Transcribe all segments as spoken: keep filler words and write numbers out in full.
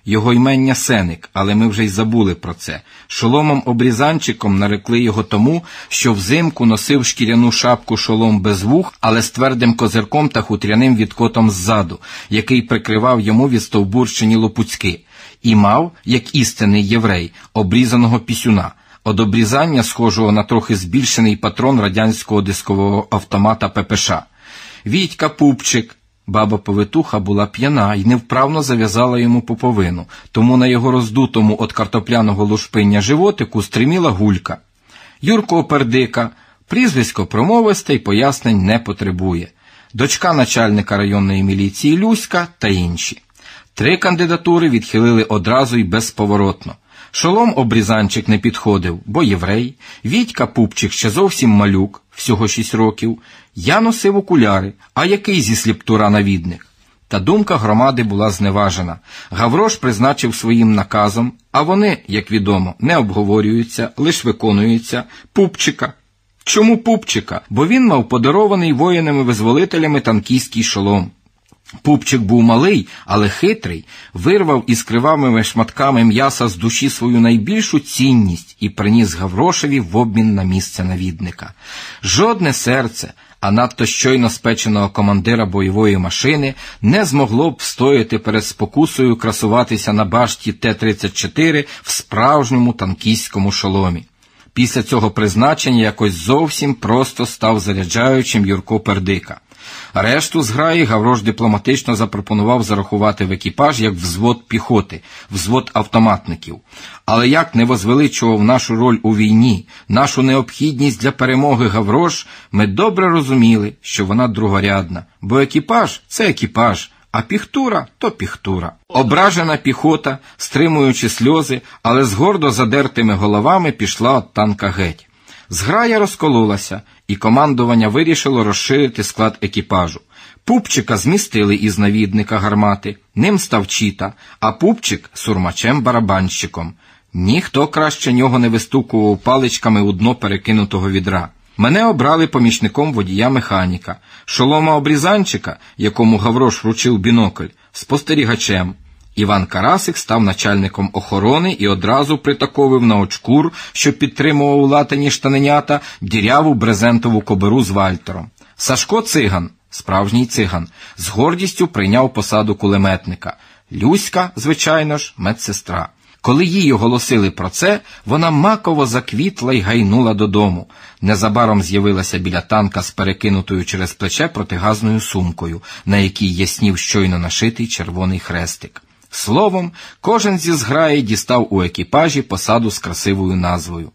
Його ймення Сеник, але ми вже й забули про це. Шоломом-обрізанчиком нарекли його тому, що взимку носив шкіряну шапку-шолом без вух, але з твердим козирком та хутряним відкотом ззаду, який прикривав йому відстовбурчені лопуцьки. І мав, як істинний єврей, обрізаного пісюна, од обрізання схожого на трохи збільшений патрон радянського дискового автомата ППШ. Вітька Пупчик. Баба-повитуха була п'яна і невправно зав'язала йому пуповину, тому на його роздутому від картопляного лушпиння животику стриміла гулька. Юрко Пердика, прізвисько промовисте й пояснень не потребує. Дочка начальника районної міліції Люська та інші. Три кандидатури відхилили одразу й безповоротно. Шолом-обрізанчик не підходив, бо єврей, Вітька Пупчик ще зовсім малюк, всього шість років, я носив окуляри, а який зі сліптура навідник? Та думка громади була зневажена. Гаврош призначив своїм наказом, а вони, як відомо, не обговорюються, лиш виконуються, Пупчика. Чому Пупчика? Бо він мав подарований воїнами-визволителями танкістський шолом. Пупчик був малий, але хитрий, вирвав із кривавими шматками м'яса з душі свою найбільшу цінність і приніс Гаврошеві в обмін на місце навідника. Жодне серце, а надто щойно спеченого командира бойової машини, не змогло б встояти перед спокусою красуватися на башті Т тридцять чотири в справжньому танкістському шоломі. Після цього призначення якось зовсім просто став заряджаючим Юрко Пердика. Решту зграї Гаврош дипломатично запропонував зарахувати в екіпаж як взвод піхоти, взвод автоматників. Але як не возвеличував нашу роль у війні, нашу необхідність для перемоги Гаврош, ми добре розуміли, що вона другорядна, бо екіпаж – це екіпаж, а піхтура – то піхтура. Ображена піхота, стримуючи сльози, але з гордо задертими головами пішла від танка геть. Зграя розкололася, і командування вирішило розширити склад екіпажу. Пупчика змістили із навідника гармати, ним став Чіта, а Пупчик – сурмачем-барабанщиком. Ніхто краще нього не вистукував паличками у дно перекинутого відра. Мене обрали помічником водія-механіка, шолома-обрізанчика, якому Гаврош вручив бінокль, спостерігачем. Іван Карасик став начальником охорони і одразу притаковив на очкур, що підтримував у латані штаненята, діряву брезентову кобуру з вальтером. Сашко Циган, справжній циган, з гордістю прийняв посаду кулеметника. Люська, звичайно ж, медсестра. Коли їй оголосили про це, вона маково заквітла й гайнула додому. Незабаром з'явилася біля танка з перекинутою через плече протигазною сумкою, на якій яснів щойно нашитий червоний хрестик. Словом, кожен зі зграї дістав у екіпажі посаду з красивою назвою.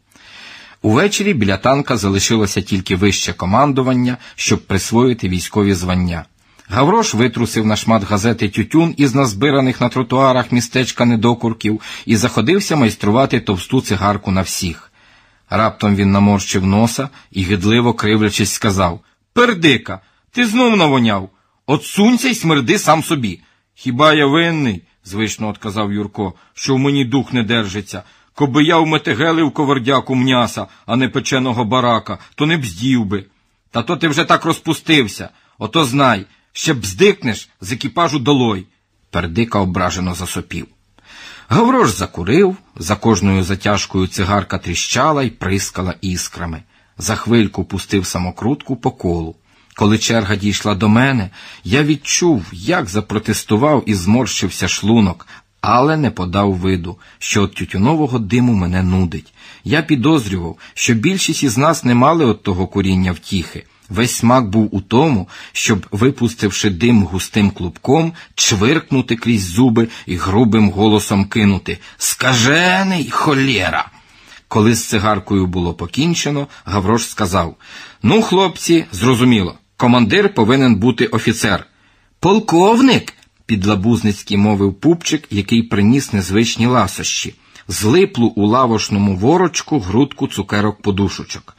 Увечері біля танка залишилося тільки вище командування, щоб присвоїти військові звання. Гаврош витрусив на шмат газети тютюн із назбираних на тротуарах містечка недокурків і заходився майструвати товсту цигарку на всіх. Раптом він наморщив носа і, гидливо кривлячись, сказав: «Пердика, ти знов навоняв! Отсунься й смерди сам собі!» «Хіба я винний?» – звично отказав Юрко, «що в мені дух не держиться. Коби я вметегелив ковардяку м'яса, а не печеного барака, то не бздів би. Та то ти вже так розпустився. Ото знай, ще бздикнеш, з екіпажу долой!» Пердика ображено засопів. Гаврош закурив, за кожною затяжкою цигарка тріщала й прискала іскрами. За хвильку пустив самокрутку по колу. Коли черга дійшла до мене, я відчув, як запротестував і зморщився шлунок, але не подав виду, що від тютюнового диму мене нудить. Я підозрював, що більшість із нас не мали от того куріння втіхи. Весь смак був у тому, щоб, випустивши дим густим клубком, чвиркнути крізь зуби і грубим голосом кинути: «Скажений, холєра!» Коли з цигаркою було покінчено, Гаврош сказав: «Ну, хлопці, зрозуміло, командир повинен бути офіцер». «Полковник!» – підлабузницьки мовив Пупчик, який приніс незвичні ласощі. Злиплу у лавошному ворочку грудку цукерок-подушочок.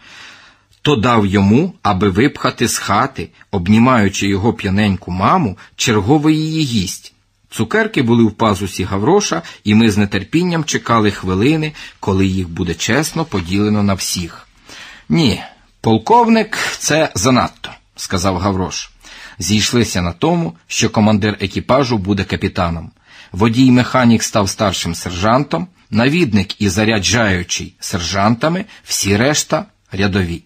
То дав йому, аби випхати з хати, обнімаючи його п'яненьку маму, черговий її гість. Цукерки були в пазусі Гавроша, і ми з нетерпінням чекали хвилини, коли їх буде чесно поділено на всіх. «Ні, полковник – це занадто», – сказав Гаврош. Зійшлися на тому, що командир екіпажу буде капітаном. Водій-механік став старшим сержантом, навідник і заряджаючий – сержантами, всі решта – рядові.